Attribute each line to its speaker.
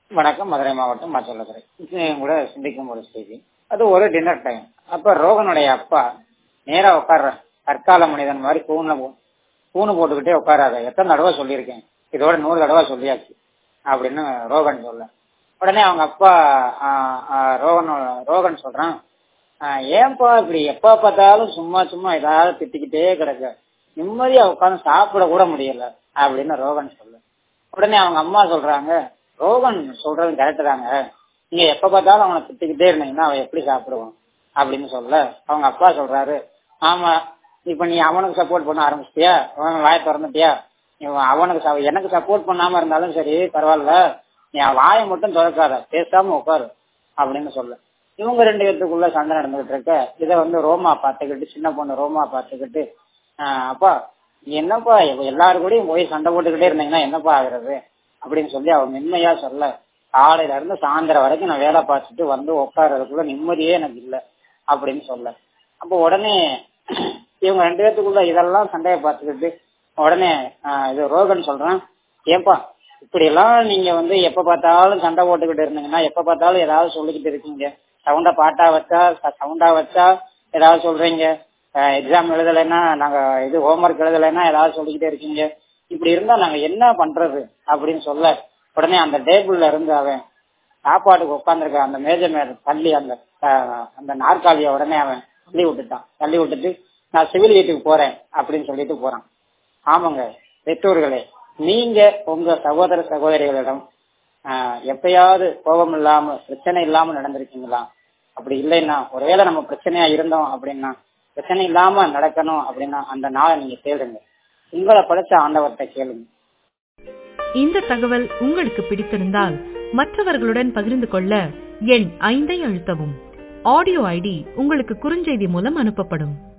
Speaker 1: வணக்கம். மதுரை மாவட்டம் மாச்சல்லதுறை. நிச்சயம் கூட சிந்திக்கும் ஒரு செய்தி. அது ஒரு டின்னர் டைம். அப்ப ரோகனுடைய அப்பா நேரா உட்கார்ற தற்கால மனிதன் மாதிரி கூணு போட்டுக்கிட்டே உட்காராத, எத்தனை தடவை சொல்லியிருக்கேன், இதோட 100 தடவை சொல்லியாச்சு அப்படின்னு ரோகன் சொல்ல, உடனே அவங்க அப்பா ரோகன் சொல்றான், ஏன்பா இப்படி எப்ப பார்த்தாலும் சும்மா சும்மா ஏதாவது திட்டிக்கிட்டே கிடக்க, நிம்மதியா உட்காந்து சாப்பிட கூட முடியல அப்படின்னு ரோகன் சொல்ல, உடனே அவங்க அம்மா சொல்றாங்க, ரோகன் சொல்றது கரெக்ட் தாங்க, நீங்க எப்ப பார்த்தாலும் அவனை திட்டிக்கிட்டே இருந்தீங்கன்னா அவன் எப்படி சாப்பிடுவான் அப்படின்னு சொல்ல, அவங்க அப்பா சொல்றாரு, ஆமா இப்ப நீ அவனுக்கு சப்போர்ட் பண்ண ஆரம்பிச்சிட்டியா, அவன் வாயை திறந்துட்டியா, எனக்கு சப்போர்ட் பண்ணாம இருந்தாலும் சரி பரவாயில்ல, நீ வாயை மட்டும் திறக்காத, பேசாம உட்காரு அப்படின்னு சொல்ல, இவங்க 2 பேத்துக்குள்ள சண்டை நடந்துகிட்டு இருக்க. இதை ரோமா பார்த்துக்கிட்டு, சின்ன பொண்ணு ரோமா பார்த்துக்கிட்டு, அப்பா என்னப்பா எல்லாரு கூடயும் போய் சண்டை போட்டுக்கிட்டே இருந்தீங்கன்னா என்னப்பா ஆகுறது அப்படின்னு சொல்லி அவன் மென்மையா சொல்ல, காலையில இருந்து சாயந்தரம் வரைக்கும் நான் வேலை பார்த்துட்டு வந்து உட்கார்றதுக்குள்ள நிம்மதியே எனக்கு இல்லை அப்படின்னு சொல்ல, அப்போ உடனே இவங்க 2 பேத்துக்குள்ள இதெல்லாம் சண்டையை பார்த்துக்கிட்டு உடனே இது ரோகன் சொல்றான், ஏன்பா இப்படி எல்லாம் நீங்க எப்ப பார்த்தாலும் சண்டை போட்டுக்கிட்டு இருந்தீங்கன்னா, எப்ப பார்த்தாலும் ஏதாவது சொல்லிக்கிட்டு இருக்கீங்க, சவுண்டா வச்சா ஏதாவது சொல்றீங்க, எக்ஸாம் எழுதலைன்னா நாங்க ஹோம்ஒர்க் எழுதலைன்னா ஏதாவது சொல்லிக்கிட்டே இருக்கீங்க, இப்படி இருந்தா நாங்க என்ன பண்றது அப்படின்னு சொல்ல, உடனே அந்த டேபிள்ல இருந்து அவன் சாப்பாட்டுக்கு உட்காந்துருக்க அந்த மேஜை மேல தள்ளி அந்த நாற்காலிய உடனே அவன் தள்ளி விட்டுட்டு நான் சிவில் வீட்டுக்கு போறேன் அப்படின்னு சொல்லிட்டு போறான். ஆமாங்க பெற்றோர்களே, நீங்க உங்க சகோதர சகோதரிகளிடம் எப்பயாவது கோபம் இல்லாம பிரச்சனை இல்லாம நடந்திருக்கீங்களா? அப்படி இல்லைன்னா, ஒருவேளை நம்ம பிரச்சனையா இருந்தோம் அப்படின்னா, பிரச்சனை இல்லாம நடக்கணும் அப்படின்னா அந்த நாளை நீங்க கேளுங்க, உங்களை படைச்ச ஆண்டவர்கிட்ட கேளுங்க.
Speaker 2: இந்த தகவல் உங்களுக்கு பிடித்திருந்தால் மற்றவர்களுடன் பகிர்ந்து கொள்ள எண் 5 அழுத்தவும். ஆடியோ ஐடி உங்களுக்கு குறுஞ்செய்தி மூலம் அனுப்பப்படும்.